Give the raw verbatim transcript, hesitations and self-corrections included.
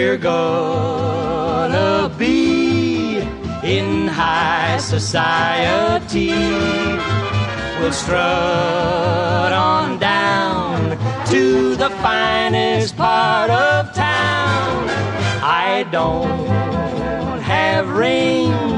we're gonna be in high society. We'll strut on down to the finest part of town. I don't have rings